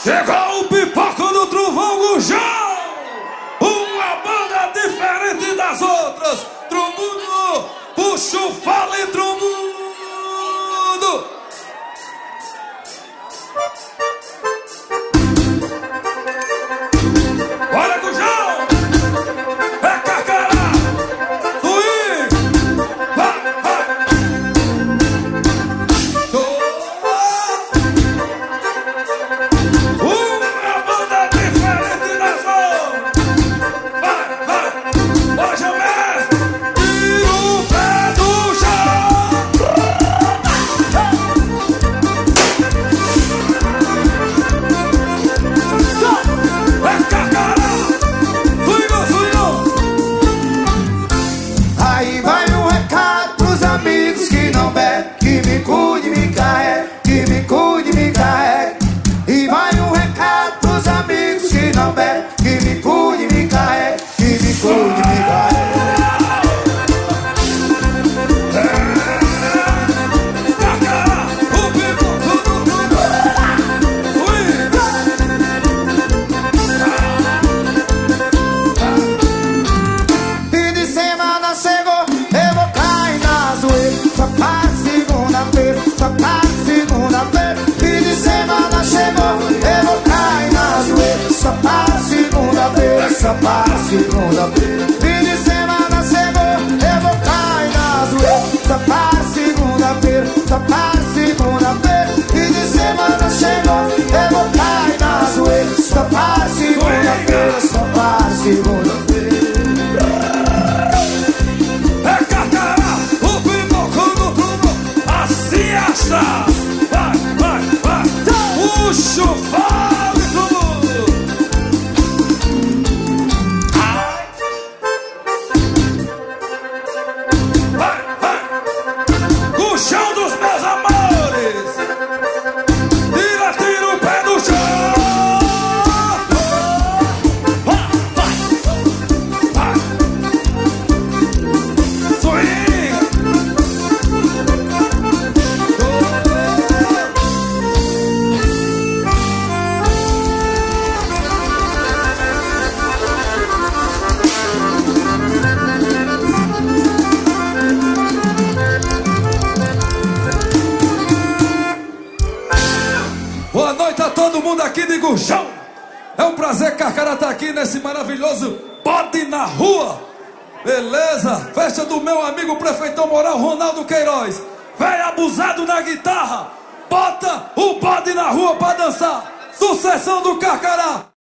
Chegou o Pipoca do Trovão Gurjão, uma banda diferente das outras. Trombudo, puxa o fale, trombudo. Olha, Gurjão, é Carcará, swing, vai, vai. Uma banda diferente das outras. Vai, vai, hoje eu mesmo tiro o pé do chão. É Carcará, swing, swing. Aí vai um recado pros amigos que não bebem, que me cuide, me carregue, que me cuide, me carregue. E vai um recado pros amigos que não bebem, que me cuide, me carregue, que me cuide, me carregue. Carcará, o Pipoca do Trovão, swing. Fim de semana chegou, eu vou cair na zoeira. Só para segunda-feira, só para segunda-feira. Fim de semana chegou, eu vou cair na zoeira. Só para segunda-feira, só para segunda-feira. Fim de semana chegou, eu vou cair na zoeira. Só para segunda-feira, só para segunda-feira. Fim de semana chegou, eu vou cair na zoeira. Só para segunda-feira, só para segunda-feira. É Carcará, o Pipoca do Trovão, assim está. Vai, vai, vai, puxa o fale, trombudo. Vai, vai, Gurjão dos meus amores, tira, tira o pé do chão. Vai, vai, vai, swing. Boa noite a todo mundo aqui de Gurjão. É um prazer, Carcará, estar aqui nesse maravilhoso Bode na Rua. Beleza? Festa do meu amigo prefeitão moral Ronaldo Queiroz. Velho abusado na guitarra. Bota o bode na rua pra dançar. Sucessão do Carcará.